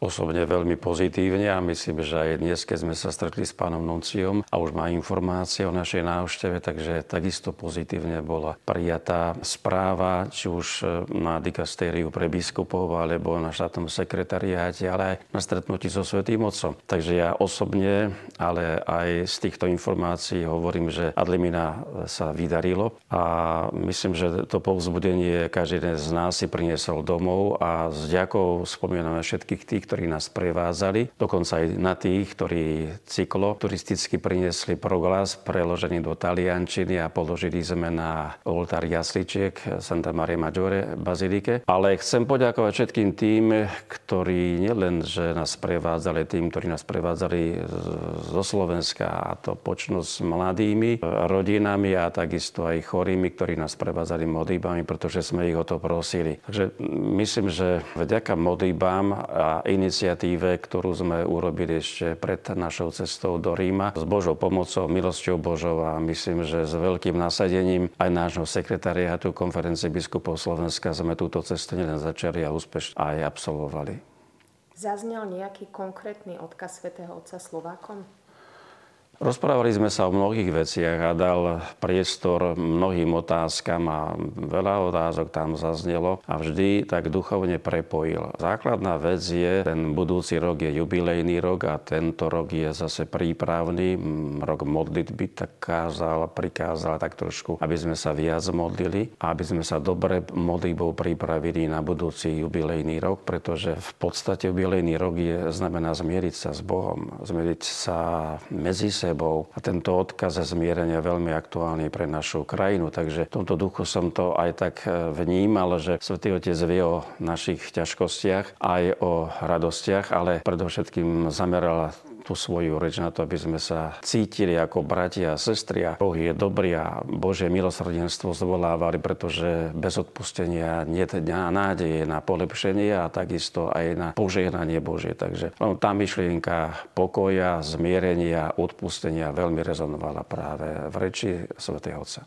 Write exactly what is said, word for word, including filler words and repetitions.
osobne veľmi pozitívne a myslím, že aj dnes, keď sme sa stretli s pánom nunciom a už má informácie o našej návšteve, takže takisto pozitívne bola prijatá správa, či už na dikastériu pre biskupov alebo na štátnom sekretariáte, ale aj na stretnutí so Svätým Otcom. Takže ja osobne, ale aj z týchto informácií hovorím, že ad limina sa vydarilo a myslím, že to povzbudenie každý jeden z nás si priniesol domov a s vďakou spomíname všetkých tých, ktorí nás prevádzali, dokonca aj na tých, ktorí cyklo turisticky priniesli proglas preložený do taliančiny a položili sme na oltár jasličiek Santa Maria Maggiore bazilike. Ale chcem poďakovať všetkým tým, ktorí nielen, že nás prevádzali, tým, ktorí nás prevádzali zo Slovenska, a to počnú s mladými rodinami a takisto aj chorými, ktorí nás prevádzali modlitbami, pretože sme ich o to prosili. Takže myslím, že vďaka modlitbám a iniciatíve, ktorú sme urobili ešte pred našou cestou do Ríma, s Božou pomocou, milosťou Božou a myslím, že s veľkým nasadením aj nášho sekretariátu Konferencie biskupov Slovenska sme túto cestu nielen začali a úspešne aj absolvovali. Zaznel nejaký konkrétny odkaz svätého Otca Slovákom? Rozprávali sme sa o mnohých veciach a dal priestor mnohým otázkam a veľa otázok tam zaznelo a vždy tak duchovne prepojil. Základná vec je, ten budúci rok je jubilejný rok a tento rok je zase prípravný, rok modlitby, tak kázal, prikázal tak trošku, aby sme sa viac modlili a aby sme sa dobre modlitbou pripravili na budúci jubilejný rok, pretože v podstate jubilejný rok je, znamená zmieriť sa s Bohom, zmieriť sa medzi sebou. A tento odkaz a zmierenie je veľmi aktuálny pre našu krajinu. Takže v tomto duchu som to aj tak vnímal, že Svätý Otec vie o našich ťažkostiach, aj o radostiach, ale predovšetkým zameral tú svoju reč na to, aby sme sa cítili ako bratia a sestry. Boh je dobrý a Božie milosrdenstvo zvolávali, pretože bez odpustenia nie je nádeje na polepšenie a takisto aj na požehnanie Božie. Takže tá myšlienka pokoja, zmierenia, odpustenia veľmi rezonovala práve v reči svätého Otca.